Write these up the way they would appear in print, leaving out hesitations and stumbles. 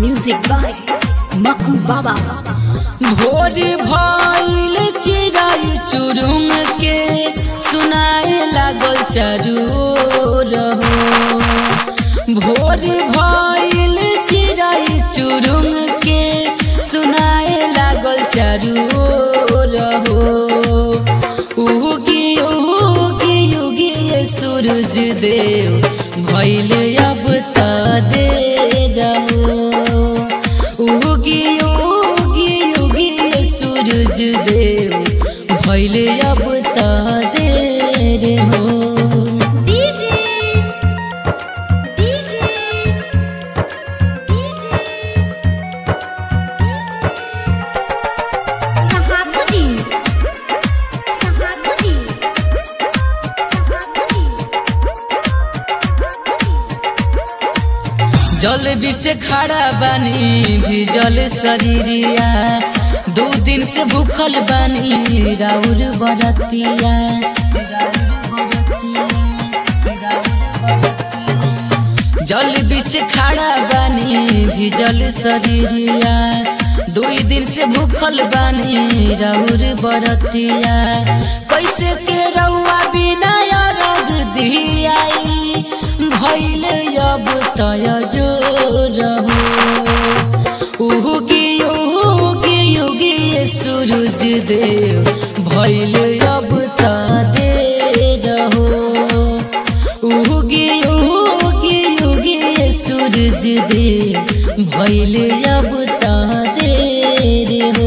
Music by Makku Baba. भोर भइल चिराई चुरुंग के सुनाए लागल चारू रहो। भोर भइल चिराई चुरुंग के सुनाए लागल चारू रहो। उगी उगी उगी ये सूरज देव भइल अब त दे रहो। उगी उगी उगी ये सूरज देव भइल अब त दे हो। जल बीच खड़ा बानी भिजल शरीरिया। 2 दिन से भूखल बानी राउर बरतिया। जल बीच खड़ा बानी भिजल शरीरिया। 2 दिन से भूखल बानी राउर बरतिया। कैसे के रउआ बिना रग दियाई भइल अब तय जो रहो। उगी उगी उगी ये सूरज देव भइल अब त दे रहो। उगी उगी उगी ये सूरज देव भइल अब त दे रहो।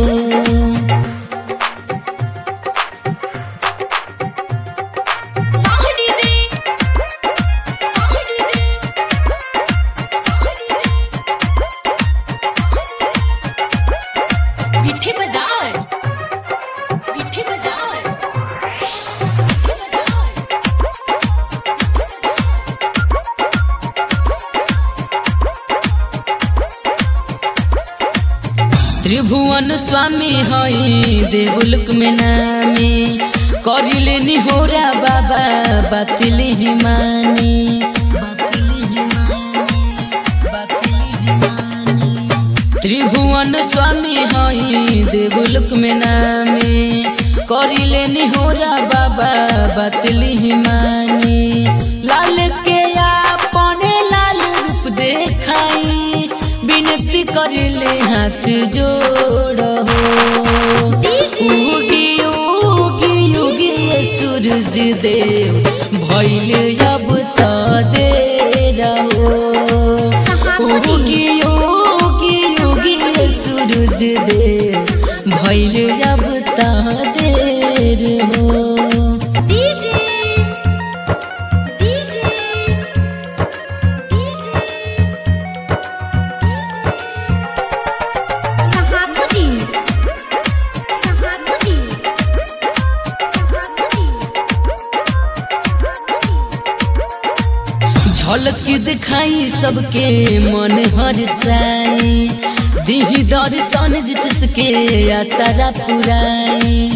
त्रिभुवन स्वामी हई देवलोक में नामी। करिले निहोरा बाबा बातिल हिमानी। त्रिभुवन स्वामी हई देवलोक में नामी। करिले निहोरा बाबा बातिल हिमानी। लाल के अपने लाल रूप देखाई विनती करिले हाथ जोड़ो। उगी उगी उगी ये सूरज देव भइल अब त दे रहो। उगी उगी उगी ये सूरज देव भइल अब त दे रहो। झलक दिखाई सबके मन हरसाई। दिही दर्शन जितस के आसरा पुराई।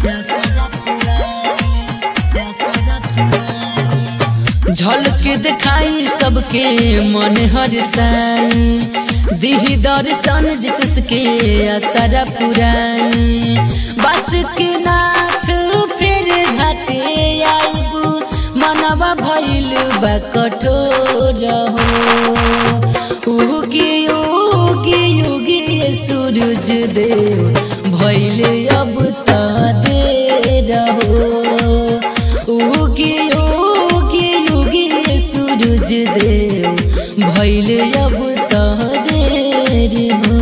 झलक दिखाई सबके मन हरसाई। दिही दर्शन जितस के आसरा पुराई। बस के नाथ फिर घाटे आईबू मनवा भइल बा कठोर हो। उगी उगी उगी ये सूरज देव भइल अब त दे रहो। उगी उगी उगी ये सूरज देव भइल अब त दे रहो।